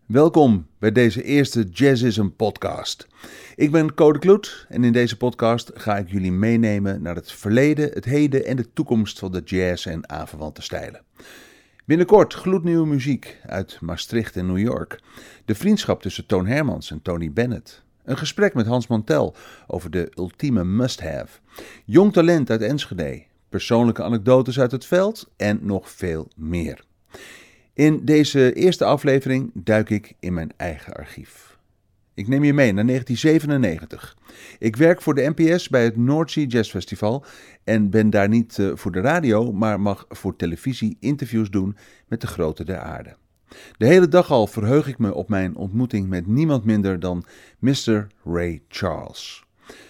Welkom bij deze eerste Jazzism podcast. Ik ben Code Kloet en in deze podcast ga ik jullie meenemen naar het verleden, het heden en de toekomst van de jazz en aanverwante stijlen. Binnenkort gloednieuwe muziek uit Maastricht en New York. De vriendschap tussen Toon Hermans en Tony Bennett. Een gesprek met Hans Mantel over de ultieme must-have. Jong talent uit Enschede. Persoonlijke anekdotes uit het veld en nog veel meer. In deze eerste aflevering duik ik in mijn eigen archief. Ik neem je mee naar 1997. Ik werk voor de NPS bij het North Sea Jazz Festival en ben daar niet voor de radio, maar mag voor televisie interviews doen met de groten der aarde. De hele dag al verheug ik me op mijn ontmoeting met niemand minder dan Mr. Ray Charles.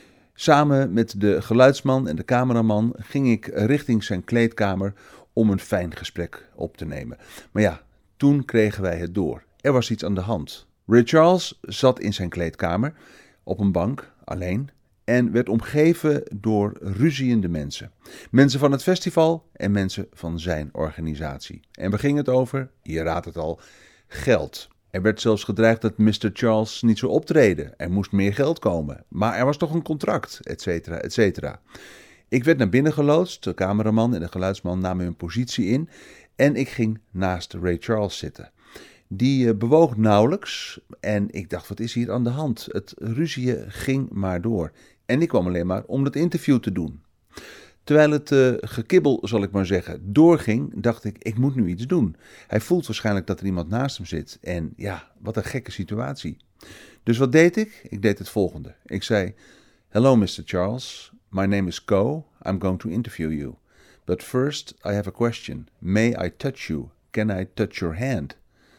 Samen met de geluidsman en de cameraman ging ik richting zijn kleedkamer om een fijn gesprek op te nemen. Maar ja, toen kregen wij het door. Er was iets aan de hand. Ray Charles zat in zijn kleedkamer op een bank, alleen, en werd omgeven door ruziende mensen. Mensen van het festival en mensen van zijn organisatie. En we gingen het over, je raadt het al, geld. Er werd zelfs gedreigd dat Mr. Charles niet zou optreden. Er moest meer geld komen. Maar er was toch een contract, et cetera, et cetera. Ik werd naar binnen geloodst, de cameraman en de geluidsman namen hun positie in en ik ging naast Ray Charles zitten. Die bewoog nauwelijks en ik dacht, wat is hier aan de hand? Het ruzieën ging maar door en ik kwam alleen maar om het interview te doen. Terwijl het gekibbel, zal ik maar zeggen, doorging, dacht ik moet nu iets doen. Hij voelt waarschijnlijk dat er iemand naast hem zit en ja, wat een gekke situatie. Dus wat deed ik? Ik deed het volgende. Ik zei, hello Mr. Charles. My name is Co. I'm going to interview you. But first, I have a question. May I touch you? Can I touch your hand?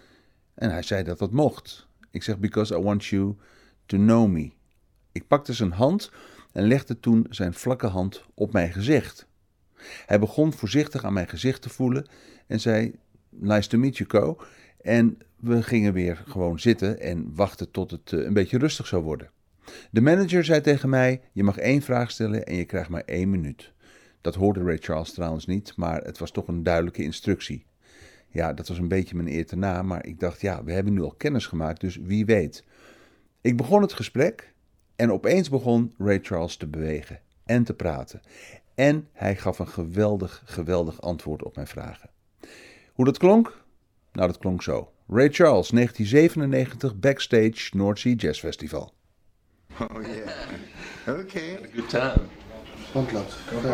En hij zei dat dat mocht. Ik zeg, because I want you to know me. Ik pakte zijn hand en legde toen zijn vlakke hand op mijn gezicht. Hij begon voorzichtig aan mijn gezicht te voelen en zei, nice to meet you, Co. En we gingen weer gewoon zitten en wachten tot het een beetje rustig zou worden. De manager zei tegen mij, je mag 1 vraag stellen en je krijgt maar 1 minuut. Dat hoorde Ray Charles trouwens niet, maar het was toch een duidelijke instructie. Ja, dat was een beetje mijn eer te na, maar ik dacht, ja, we hebben nu al kennis gemaakt, dus wie weet. Ik begon het gesprek en opeens begon Ray Charles te bewegen en te praten. En hij gaf een geweldig antwoord op mijn vragen. Hoe dat klonk? Nou, dat klonk zo. Ray Charles, 1997, backstage North Sea Jazz Festival. Oh yeah. Okay. Had a good time. Rondloopt.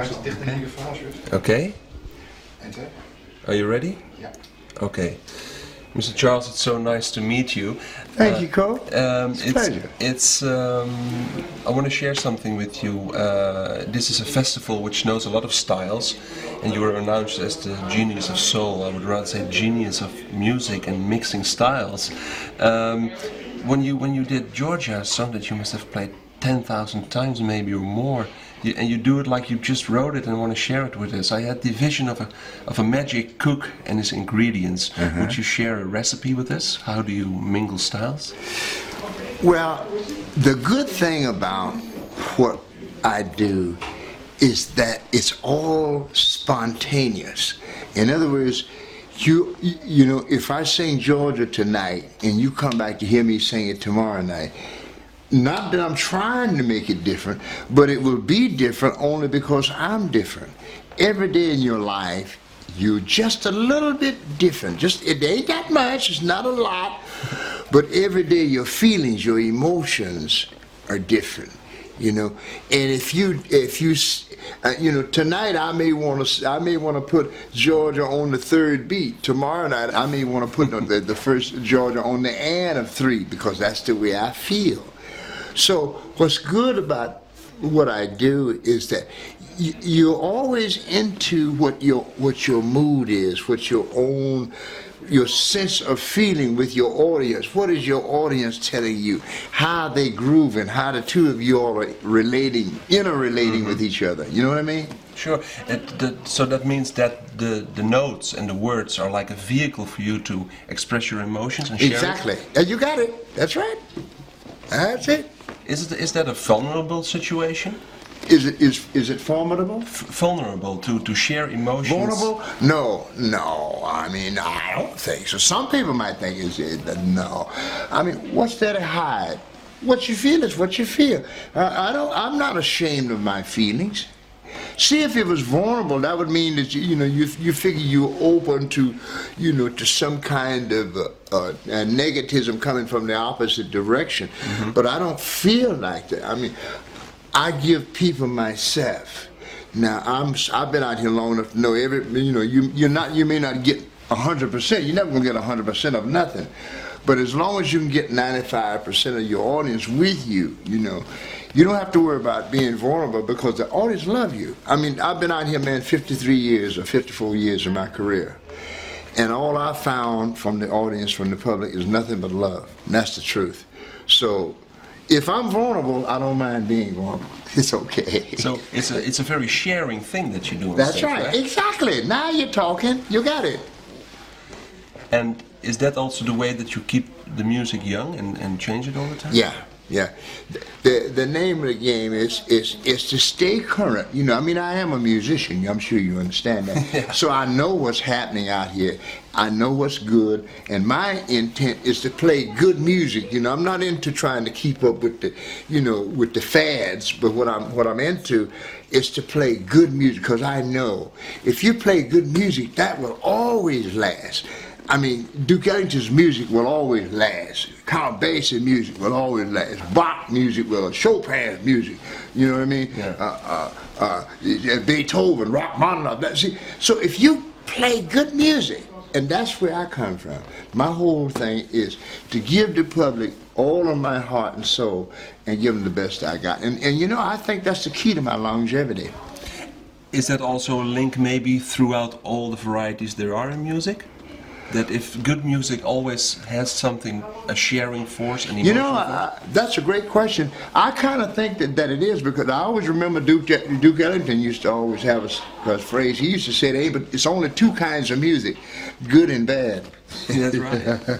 Okay. Enter. Are you ready? Yeah. Okay. Mr. Charles, it's so nice to meet you. Thank you, Cole. It's a pleasure. I want to share something with you. This is a festival which knows a lot of styles, and you were announced as the genius of soul. I would rather say genius of music and mixing styles. When you did Georgia, a song that you must have played 10,000 times, maybe or more, and you do it like you just wrote it and want to share it with us. I had the vision of a magic cook and his ingredients. Would you share a recipe with us? How do you mingle styles? Well, the good thing about what I do is that it's all spontaneous. In other words, you know, if I sing Georgia tonight and you come back to hear me sing it tomorrow night, not that I'm trying to make it different, but it will be different only because I'm different. Every day in your life, you're just a little bit different. It ain't that much, it's not a lot, but every day your feelings, your emotions are different. You know, and if you you know, tonight I may want to put Georgia on the 3rd beat. Tomorrow night I may want to put the first Georgia on the and of 3 because that's the way I feel. So what's good about what I do is that you're always into what your mood is, what your sense of feeling with your audience. What is your audience telling you? How they grooving? How the two of you are interrelating with each other? You know what I mean? Sure. So that means that the notes and the words are like a vehicle for you to express your emotions and share exactly. it? You got it. That's right. That's it. Is that a vulnerable situation? Is it formidable? Vulnerable to share emotions. Vulnerable? No. I mean, I don't think so. Some people might think no. I mean, what's there to hide? What you feel is what you feel. I'm not ashamed of my feelings. See, if it was vulnerable, that would mean that you figure you're open to, to some kind of negativism coming from the opposite direction. Mm-hmm. But I don't feel like that. I mean, I give people myself. Now I've been out here long enough to know you may not get 100%. You're never gonna get 100% of nothing. But as long as you can get 95% of your audience with you, you don't have to worry about being vulnerable because the audience love you. I mean, I've been out here, man, 53 years or 54 years in my career. And all I found from the audience, from the public, is nothing but love. And that's the truth. So if I'm vulnerable, I don't mind being vulnerable. It's okay. So it's a very sharing thing that you do. That's right. Exactly. Now you're talking. You got it. And is that also the way that you keep the music young and change it all the time? Yeah. The name of the game is to stay current. I mean, I am a musician. I'm sure you understand that. Yeah. So I know what's happening out here. I know what's good, and my intent is to play good music. I'm not into trying to keep up with the fads. But what I'm into is to play good music, because I know if you play good music, that will always last. I mean, Duke Ellington's music will always last. Count Basie's music will always last. Bach music will. Chopin's music. You know what I mean? Yeah. Beethoven, Rachmaninoff. So if you play good music, and that's where I come from. My whole thing is to give the public all of my heart and soul and give them the best I got. And I think that's the key to my longevity. Is that also a link maybe throughout all the varieties there are in music? That if good music always has something, a sharing force, an emotional force? That's a great question. I kind of think that it is, because I always remember Duke Ellington used to always have a phrase. He used to say, "Hey, but it's only two kinds of music, good and bad." That's right.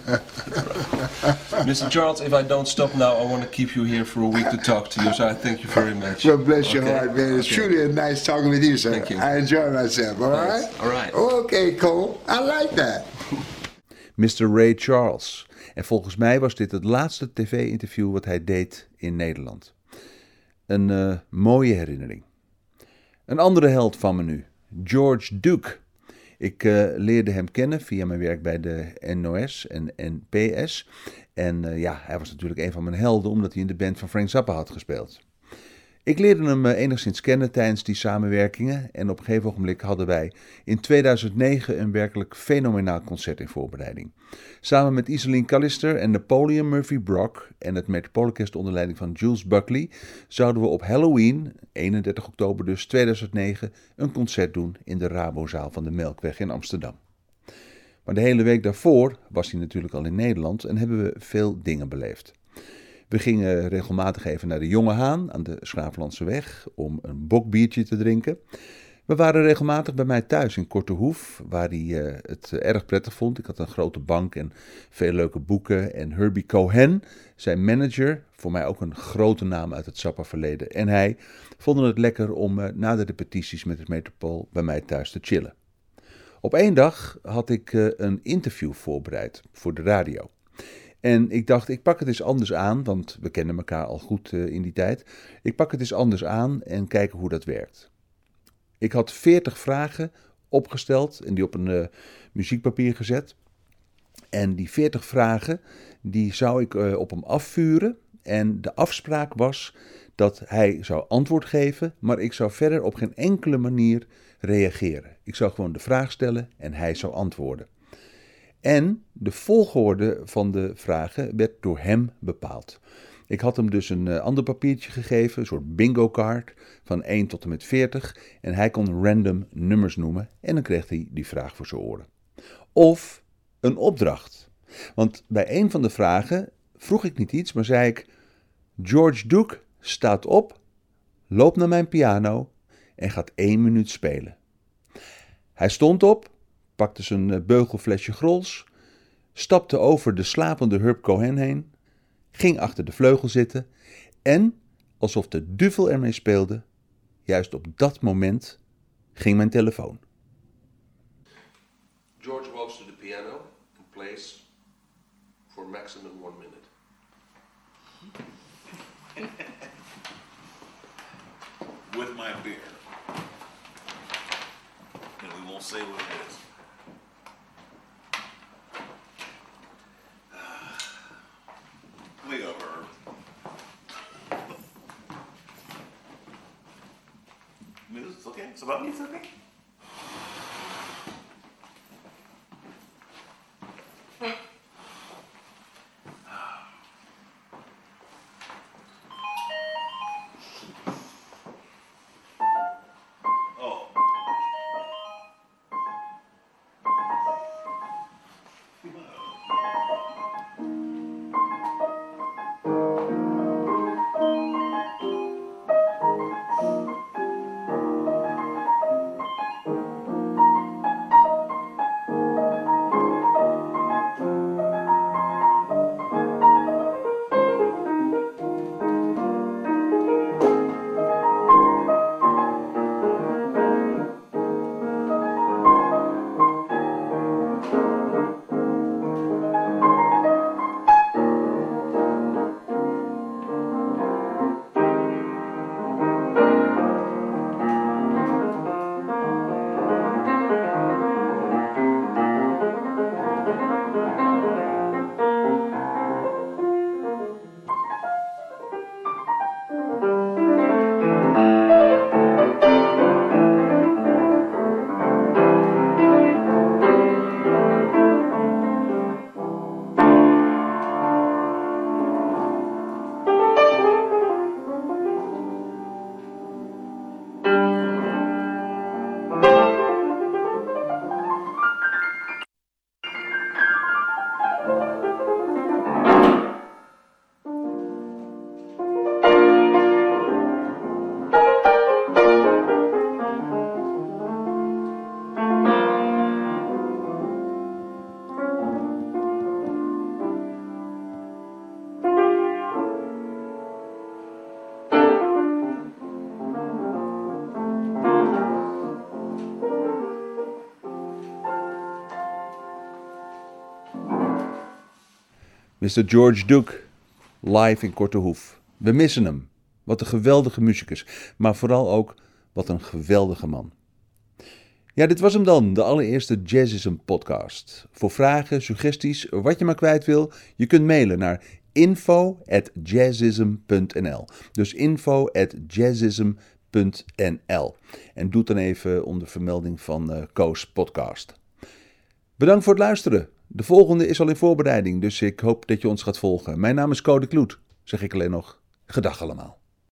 Mr. Charles, if I don't stop now, I want to keep you here for a week to talk to you, so I thank you very much. Well, bless your heart, man. It's truly nice talking with you, sir. Thank you. I enjoy myself, all right? All right. Okay, Cole. I like that. Mr. Ray Charles. En volgens mij was dit het laatste tv-interview wat hij deed in Nederland. Een mooie herinnering. Een andere held van me nu, George Duke. Ik leerde hem kennen via mijn werk bij de NOS en NPS. En hij was natuurlijk een van mijn helden, omdat hij in de band van Frank Zappa had gespeeld. Ik leerde hem enigszins kennen tijdens die samenwerkingen en op een gegeven ogenblik hadden wij in 2009 een werkelijk fenomenaal concert in voorbereiding. Samen met Iselin Callister en Napoleon Murphy Brock en het Metropoolorkest onder leiding van Jules Buckley zouden we op Halloween, 31 oktober dus 2009, een concert doen in de Rabozaal van de Melkweg in Amsterdam. Maar de hele week daarvoor was hij natuurlijk al in Nederland en hebben we veel dingen beleefd. We gingen regelmatig even naar de Jonge Haan aan de Schraaflandseweg om een bokbiertje te drinken. We waren regelmatig bij mij thuis in Kortehoef, waar hij het erg prettig vond. Ik had een grote bank en veel leuke boeken. En Herbie Cohen, zijn manager, voor mij ook een grote naam uit het Zappa-verleden. En hij vonden het lekker om na de repetities met het Metropool bij mij thuis te chillen. Op één dag had ik een interview voorbereid voor de radio. En ik dacht, ik pak het eens anders aan, want we kennen elkaar al goed in die tijd. Ik pak het eens anders aan en kijken hoe dat werkt. Ik had 40 vragen opgesteld en die op een muziekpapier gezet. En die 40 vragen, die zou ik op hem afvuren. En de afspraak was dat hij zou antwoord geven, maar ik zou verder op geen enkele manier reageren. Ik zou gewoon de vraag stellen en hij zou antwoorden. En de volgorde van de vragen werd door hem bepaald. Ik had hem dus een ander papiertje gegeven, een soort bingo-kaart van 1 tot en met 40. En hij kon random nummers noemen en dan kreeg hij die vraag voor zijn oren. Of een opdracht. Want bij een van de vragen vroeg ik niet iets, maar zei ik: George Duke staat op, loopt naar mijn piano en gaat 1 minuut spelen. Hij stond op, pakte zijn beugelflesje Grols, stapte over de slapende Herb Cohen heen, ging achter de vleugel zitten en, alsof de duivel ermee speelde, juist op dat moment, ging mijn telefoon. George walks to the piano and plays for maximum 1 minute. With my beer. And we won't say what it is. We over. It's okay. It's about me. It's okay. Oh. Mr. George Duke, live in Kortehoef. We missen hem. Wat een geweldige muzikus, maar vooral ook wat een geweldige man. Ja, dit was hem dan, de allereerste Jazzism podcast. Voor vragen, suggesties, wat je maar kwijt wil, je kunt mailen naar info@jazzism.nl. Dus info@jazzism.nl. En doe het dan even onder vermelding van Koos podcast. Bedankt voor het luisteren. De volgende is al in voorbereiding, dus ik hoop dat je ons gaat volgen. Mijn naam is Code Kloet. Zeg ik alleen nog, gedag allemaal.